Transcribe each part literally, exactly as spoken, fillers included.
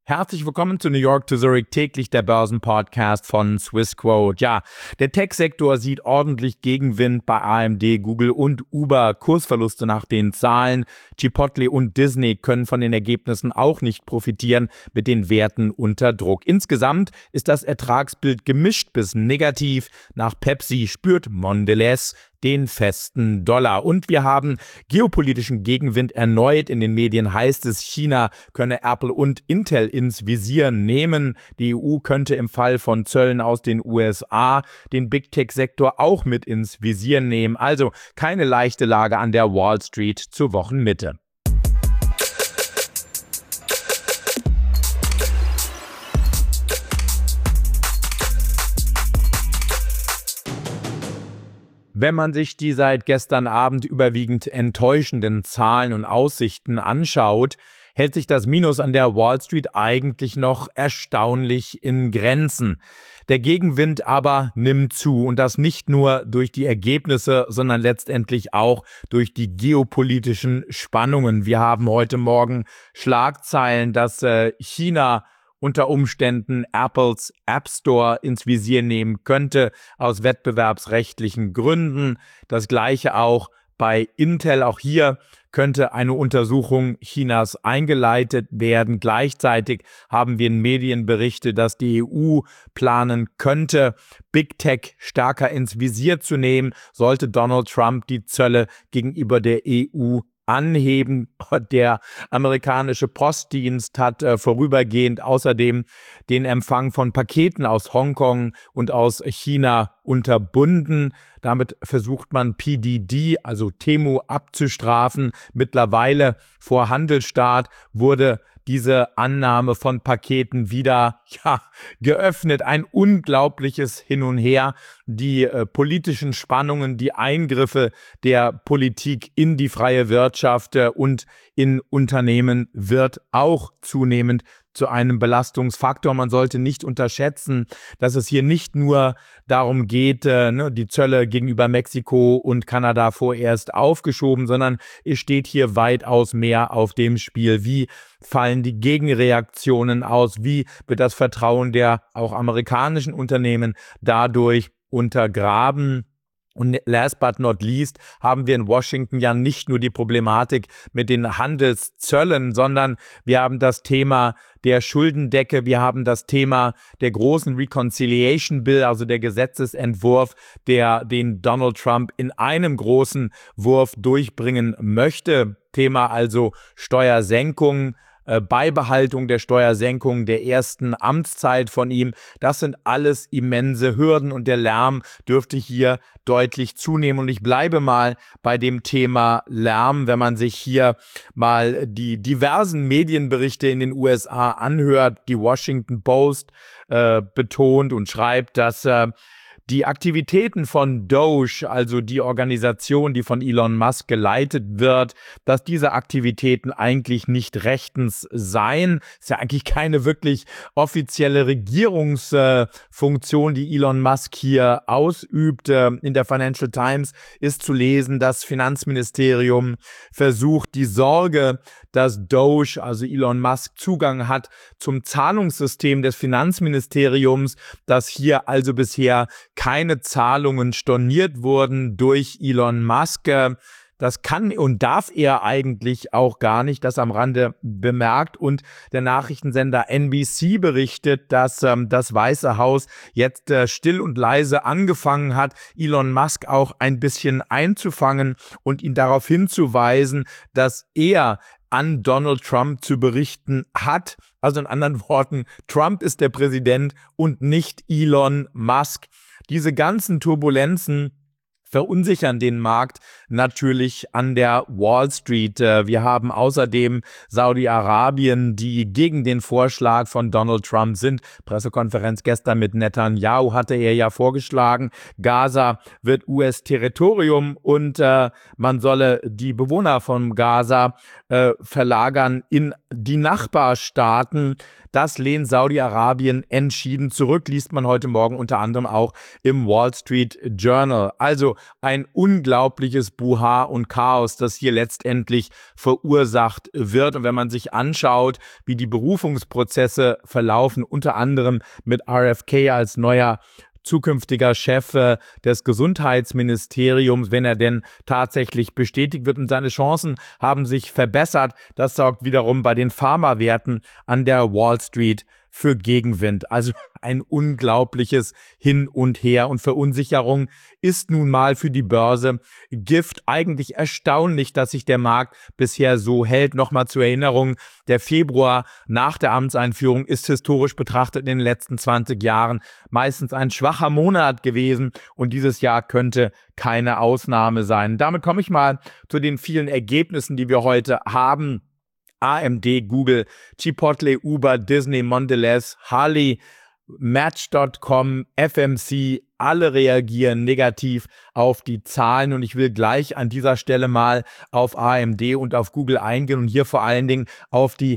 Herzlich willkommen zu New York to Zurich, täglich der Börsenpodcast von Swissquote. Ja, der Tech-Sektor sieht ordentlich Gegenwind bei A M D, Google und Uber. Kursverluste nach den Zahlen. Chipotle und Disney können von den Ergebnissen auch nicht profitieren, mit den Werten unter Druck. Insgesamt ist das Ertragsbild gemischt bis negativ. Nach Pepsi spürt Mondelez den festen Dollar. Und wir haben geopolitischen Gegenwind erneut. In den Medien heißt es, China könne Apple und Intel ins Visier nehmen. Die E U könnte im Fall von Zöllen aus den U S A den Big Tech-Sektor auch mit ins Visier nehmen. Also keine leichte Lage an der Wall Street zur Wochenmitte. Wenn man sich die seit gestern Abend überwiegend enttäuschenden Zahlen und Aussichten anschaut, hält sich das Minus an der Wall Street eigentlich noch erstaunlich in Grenzen. Der Gegenwind aber nimmt zu, und das nicht nur durch die Ergebnisse, sondern letztendlich auch durch die geopolitischen Spannungen. Wir haben heute Morgen Schlagzeilen, dass äh, China unter Umständen Apples App Store ins Visier nehmen könnte, aus wettbewerbsrechtlichen Gründen. Das Gleiche auch bei Intel. Auch hier könnte eine Untersuchung Chinas eingeleitet werden. Gleichzeitig haben wir in Medien berichtet, dass die E U planen könnte, Big Tech stärker ins Visier zu nehmen, sollte Donald Trump die Zölle gegenüber der E U anheben. Der amerikanische Postdienst hat äh, vorübergehend außerdem den Empfang von Paketen aus Hongkong und aus China unterbunden. Damit versucht man P D D, also Temu, abzustrafen. Mittlerweile vor Handelsstart wurde diese Annahme von Paketen wieder ja, geöffnet. Ein unglaubliches Hin und Her. Die äh, politischen Spannungen, die Eingriffe der Politik in die freie Wirtschaft äh, und in Unternehmen wird auch zunehmend zu einem Belastungsfaktor. Man sollte nicht unterschätzen, dass es hier nicht nur darum geht, äh, ne, die Zölle gegenüber Mexiko und Kanada vorerst aufgeschoben, sondern es steht hier weitaus mehr auf dem Spiel. Wie fallen die Gegenreaktionen aus? Wie wird das Vertrauen der auch amerikanischen Unternehmen dadurch untergraben? Und last but not least haben wir in Washington ja nicht nur die Problematik mit den Handelszöllen, sondern wir haben das Thema der Schuldendecke, wir haben das Thema der großen Reconciliation Bill, also der Gesetzesentwurf, der den Donald Trump in einem großen Wurf durchbringen möchte. Thema also Steuersenkung, Äh, Beibehaltung der Steuersenkung der ersten Amtszeit von ihm. Das sind alles immense Hürden und der Lärm dürfte hier deutlich zunehmen. Und ich bleibe mal bei dem Thema Lärm, wenn man sich hier mal die diversen Medienberichte in den U S A anhört. Die Washington Post äh, betont und schreibt, dass äh, die Aktivitäten von Doge, also die Organisation, die von Elon Musk geleitet wird, dass diese Aktivitäten eigentlich nicht rechtens seien. Ist ja eigentlich keine wirklich offizielle Regierungsfunktion, die Elon Musk hier ausübt. In der Financial Times ist zu lesen, das Finanzministerium versucht, die Sorge, dass Doge, also Elon Musk, Zugang hat zum Zahlungssystem des Finanzministeriums, dass hier also bisher keine Zahlungen storniert wurden durch Elon Musk. Das kann und darf er eigentlich auch gar nicht, das am Rande bemerkt. Und der Nachrichtensender N B C berichtet, dass ähm, das Weiße Haus jetzt äh, still und leise angefangen hat, Elon Musk auch ein bisschen einzufangen und ihn darauf hinzuweisen, dass er an Donald Trump zu berichten hat. Also in anderen Worten, Trump ist der Präsident und nicht Elon Musk. Diese ganzen Turbulenzen verunsichern den Markt natürlich an der Wall Street. Wir haben außerdem Saudi-Arabien, die gegen den Vorschlag von Donald Trump sind. Pressekonferenz gestern mit Netanyahu hatte er ja vorgeschlagen, Gaza wird U S-Territorium und äh, man solle die Bewohner von Gaza äh, verlagern in die Nachbarstaaten. Das lehnt Saudi-Arabien entschieden zurück, liest man heute Morgen unter anderem auch im Wall Street Journal. Also ein unglaubliches Buha und Chaos, das hier letztendlich verursacht wird. Und wenn man sich anschaut, wie die Berufungsprozesse verlaufen, unter anderem mit R F K als neuer zukünftiger Chef äh, des Gesundheitsministeriums, wenn er denn tatsächlich bestätigt wird, und seine Chancen haben sich verbessert. Das sorgt wiederum bei den Pharmawerten an der Wall Street für Gegenwind. Also ein unglaubliches Hin und Her, und Verunsicherung ist nun mal für die Börse Gift. Eigentlich erstaunlich, dass sich der Markt bisher so hält. Nochmal zur Erinnerung, der Februar nach der Amtseinführung ist historisch betrachtet in den letzten zwanzig Jahren meistens ein schwacher Monat gewesen, und dieses Jahr könnte keine Ausnahme sein. Damit komme ich mal zu den vielen Ergebnissen, die wir heute haben. A M D, Google, Chipotle, Uber, Disney, Mondelez, Harley, Match Punkt com, F M C, alle reagieren negativ auf die Zahlen, und ich will gleich an dieser Stelle mal auf A M D und auf Google eingehen und hier vor allen Dingen auf die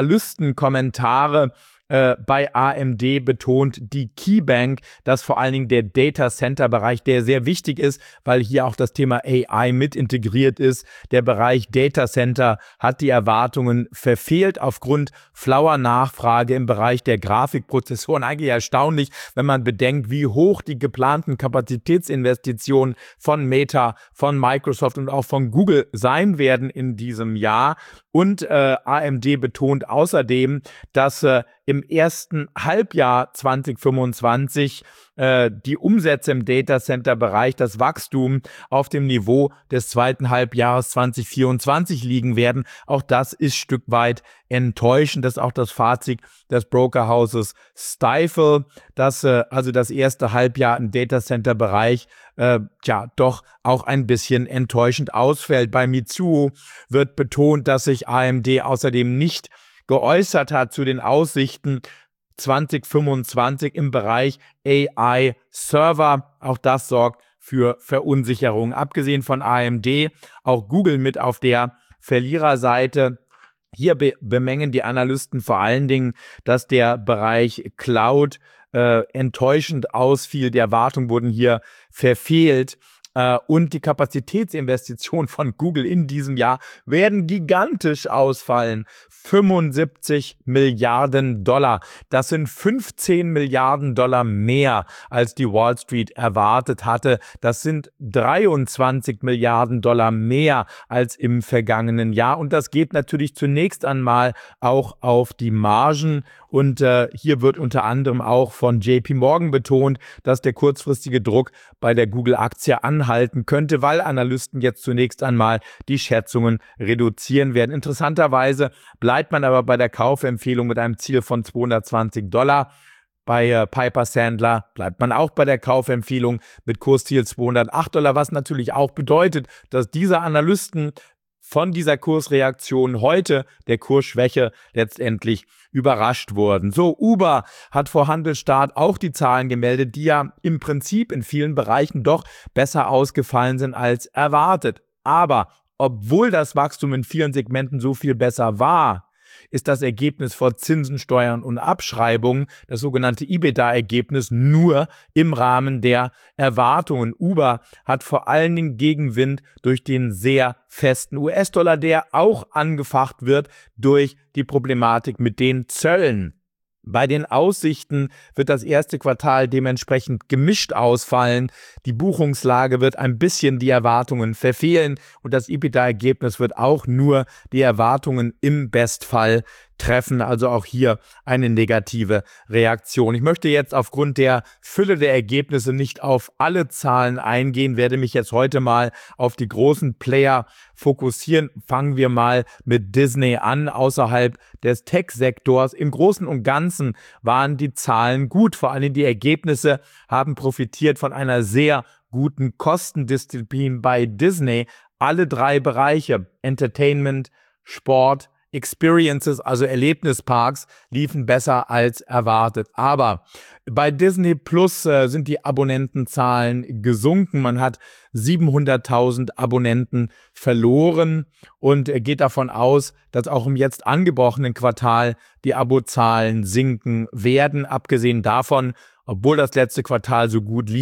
Analystenkommentare. Äh, bei A M D betont die KeyBank, dass vor allen Dingen der Data Center Bereich, der sehr wichtig ist, weil hier auch das Thema A I mit integriert ist. Der Bereich Data Center hat die Erwartungen verfehlt aufgrund flauer Nachfrage im Bereich der Grafikprozessoren. Eigentlich erstaunlich, wenn man bedenkt, wie hoch die geplanten Kapazitätsinvestitionen von Meta, von Microsoft und auch von Google sein werden in diesem Jahr. Und äh, A M D betont außerdem, dass äh, im ersten Halbjahr zwanzig fünfundzwanzig äh, die Umsätze im Datacenter-Bereich, das Wachstum auf dem Niveau des zweiten Halbjahres zwanzig vierundzwanzig liegen werden. Auch das ist ein Stück weit enttäuschend. Das ist auch das Fazit des Brokerhauses Stifel, dass äh, also das erste Halbjahr im Datacenter-Bereich äh, ja doch auch ein bisschen enttäuschend ausfällt. Bei Mizuho wird betont, dass sich A M D außerdem nicht geäußert hat zu den Aussichten zwanzig fünfundzwanzig im Bereich A I-Server. Auch das sorgt für Verunsicherung. Abgesehen von A M D, auch Google mit auf der Verliererseite. Hier be- bemängeln die Analysten vor allen Dingen, dass der Bereich Cloud äh, enttäuschend ausfiel. Die Erwartungen wurden hier verfehlt. Äh, und die Kapazitätsinvestitionen von Google in diesem Jahr werden gigantisch ausfallen. fünfundsiebzig Milliarden Dollar. Das sind fünfzehn Milliarden Dollar mehr, als die Wall Street erwartet hatte. Das sind dreiundzwanzig Milliarden Dollar mehr als im vergangenen Jahr. Und das geht natürlich zunächst einmal auch auf die Margen. Und äh, hier wird unter anderem auch von J P Morgan betont, dass der kurzfristige Druck bei der Google-Aktie anhalten könnte, weil Analysten jetzt zunächst einmal die Schätzungen reduzieren werden. Interessanterweise bleibt man aber bei der Kaufempfehlung mit einem Ziel von zweihundertzwanzig Dollar. Bei äh, Piper Sandler bleibt man auch bei der Kaufempfehlung mit Kursziel zweihundertacht Dollar, was natürlich auch bedeutet, dass diese Analysten von dieser Kursreaktion heute, der Kursschwäche, letztendlich überrascht wurden. So, Uber hat vor Handelsstart auch die Zahlen gemeldet, die ja im Prinzip in vielen Bereichen doch besser ausgefallen sind als erwartet. Aber obwohl das Wachstum in vielen Segmenten so viel besser war, ist das Ergebnis vor Zinsen, Steuern und Abschreibungen, das sogenannte EBITDA-Ergebnis, nur im Rahmen der Erwartungen. Uber hat vor allen Dingen Gegenwind durch den sehr festen U S-Dollar, der auch angefacht wird durch die Problematik mit den Zöllen. Bei den Aussichten wird das erste Quartal dementsprechend gemischt ausfallen. Die Buchungslage wird ein bisschen die Erwartungen verfehlen und das EBITDA-Ergebnis wird auch nur die Erwartungen im Bestfall treffen. Also auch hier eine negative Reaktion. Ich möchte jetzt aufgrund der Fülle der Ergebnisse nicht auf alle Zahlen eingehen, werde mich jetzt heute mal auf die großen Player fokussieren. Fangen wir mal mit Disney an, außerhalb des Tech-Sektors. Im Großen und Ganzen waren die Zahlen gut. Vor allem die Ergebnisse haben profitiert von einer sehr guten Kostendisziplin bei Disney. Alle drei Bereiche, Entertainment, Sport, Experiences, also Erlebnisparks, liefen besser als erwartet. Aber bei Disney Plus äh, sind die Abonnentenzahlen gesunken. Man hat siebenhunderttausend Abonnenten verloren und äh, geht davon aus, dass auch im jetzt angebrochenen Quartal die Abozahlen sinken werden. Abgesehen davon, obwohl das letzte Quartal so gut lief,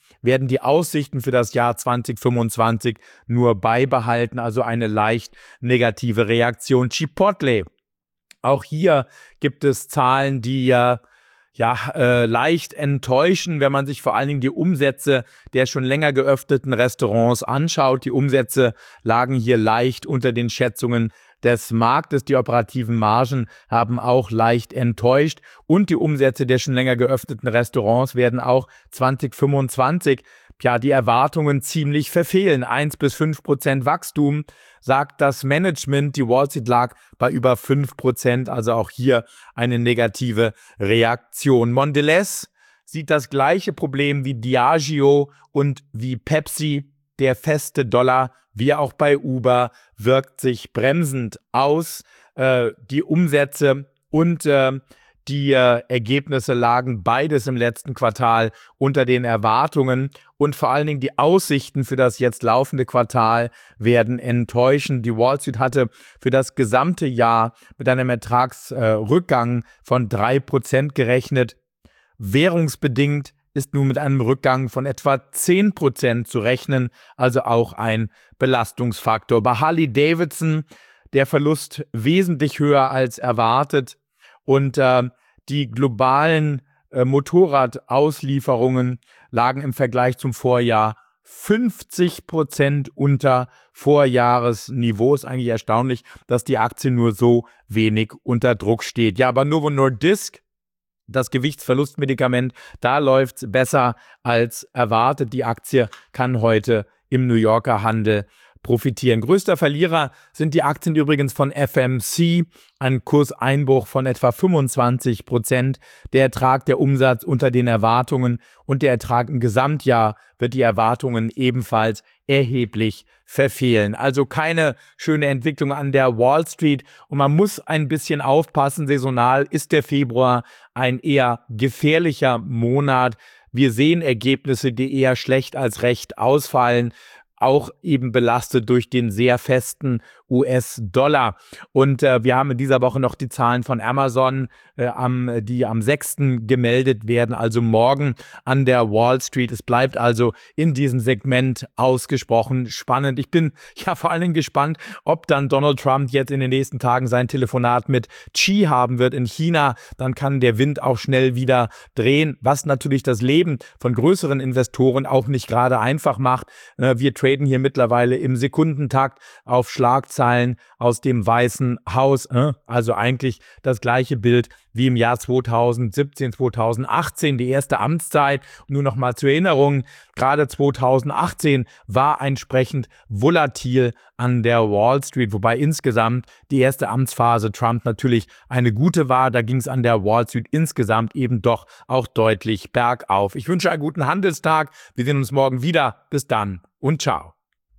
werden die Aussichten für das Jahr zweitausendfünfundzwanzig nur beibehalten, also eine leicht negative Reaktion. Chipotle, auch hier gibt es Zahlen, die ja ja, äh, leicht enttäuschen, wenn man sich vor allen Dingen die Umsätze der schon länger geöffneten Restaurants anschaut. Die Umsätze lagen hier leicht unter den Schätzungen des Marktes. Die operativen Margen haben auch leicht enttäuscht und die Umsätze der schon länger geöffneten Restaurants werden auch zweitausendfünfundzwanzig ja die Erwartungen ziemlich verfehlen. eins bis fünf Prozent Wachstum, sagt das Management. Die Wall Street lag bei über fünf Prozent, also auch hier eine negative Reaktion. Mondelez sieht das gleiche Problem wie Diageo und wie Pepsi. Der feste Dollar, wie auch bei Uber, wirkt sich bremsend aus. Äh, die Umsätze und äh, die äh, Ergebnisse lagen beides im letzten Quartal unter den Erwartungen und vor allen Dingen die Aussichten für das jetzt laufende Quartal werden enttäuschen. Die Wall Street hatte für das gesamte Jahr mit einem Ertragsrückgang äh, von drei Prozent gerechnet. Währungsbedingt ist nun mit einem Rückgang von etwa zehn Prozent zu rechnen, also auch ein Belastungsfaktor. Bei Harley-Davidson der Verlust wesentlich höher als erwartet und äh, die globalen äh, Motorradauslieferungen lagen im Vergleich zum Vorjahr fünfzig Prozent unter Vorjahresniveau. Ist eigentlich erstaunlich, dass die Aktie nur so wenig unter Druck steht. Ja, aber Novo Nordisk, das Gewichtsverlustmedikament, da läuft es besser als erwartet. Die Aktie kann heute im New Yorker Handel profitieren. Größter Verlierer sind die Aktien übrigens von F M C, ein Kurseinbruch von etwa fünfundzwanzig Prozent. Der Ertrag, der Umsatz unter den Erwartungen und der Ertrag im Gesamtjahr wird die Erwartungen ebenfalls erheblich verfehlen. Also keine schöne Entwicklung an der Wall Street und man muss ein bisschen aufpassen. Saisonal ist der Februar ein eher gefährlicher Monat. Wir sehen Ergebnisse, die eher schlecht als recht ausfallen, auch eben belastet durch den sehr festen U S-Dollar. Und äh, wir haben in dieser Woche noch die Zahlen von Amazon, äh, am, die am sechsten gemeldet werden, also morgen an der Wall Street. Es bleibt also in diesem Segment ausgesprochen spannend. Ich bin ja vor allen Dingen gespannt, ob dann Donald Trump jetzt in den nächsten Tagen sein Telefonat mit Xi haben wird in China. Dann kann der Wind auch schnell wieder drehen, was natürlich das Leben von größeren Investoren auch nicht gerade einfach macht. Äh, wir traden hier mittlerweile im Sekundentakt auf Schlagzeilen aus dem Weißen Haus. Also eigentlich das gleiche Bild wie im Jahr zweitausendsiebzehn, zweitausendachtzehn, die erste Amtszeit. Und nur noch mal zur Erinnerung, gerade zweitausendachtzehn war entsprechend volatil an der Wall Street, wobei insgesamt die erste Amtsphase Trump natürlich eine gute war. Da ging es an der Wall Street insgesamt eben doch auch deutlich bergauf. Ich wünsche einen guten Handelstag. Wir sehen uns morgen wieder. Bis dann und ciao.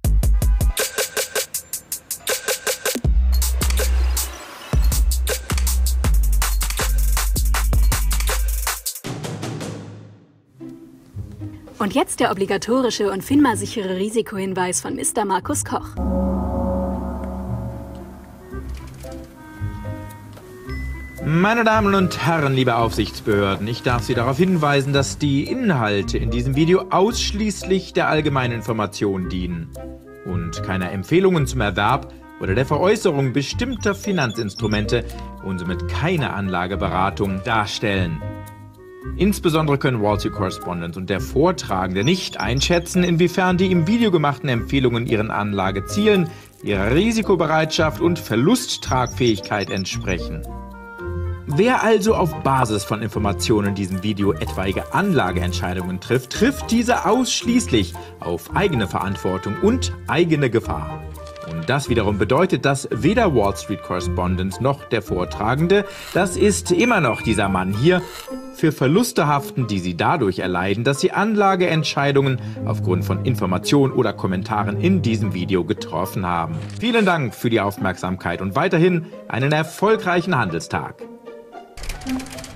Und jetzt der obligatorische und FINMA-sichere Risikohinweis von Mister Markus Koch. Meine Damen und Herren, liebe Aufsichtsbehörden, ich darf Sie darauf hinweisen, dass die Inhalte in diesem Video ausschließlich der allgemeinen Information dienen und keine Empfehlungen zum Erwerb oder der Veräußerung bestimmter Finanzinstrumente und somit keine Anlageberatung darstellen. Insbesondere können Wall Street Correspondent und der Vortragende nicht einschätzen, inwiefern die im Video gemachten Empfehlungen ihren Anlagezielen, ihrer Risikobereitschaft und Verlusttragfähigkeit entsprechen. Wer also auf Basis von Informationen in diesem Video etwaige Anlageentscheidungen trifft, trifft diese ausschließlich auf eigene Verantwortung und eigene Gefahr. Und das wiederum bedeutet, dass weder Wall Street Correspondent noch der Vortragende, das ist immer noch dieser Mann hier, für Verluste haften, die sie dadurch erleiden, dass sie Anlageentscheidungen aufgrund von Informationen oder Kommentaren in diesem Video getroffen haben. Vielen Dank für die Aufmerksamkeit und weiterhin einen erfolgreichen Handelstag.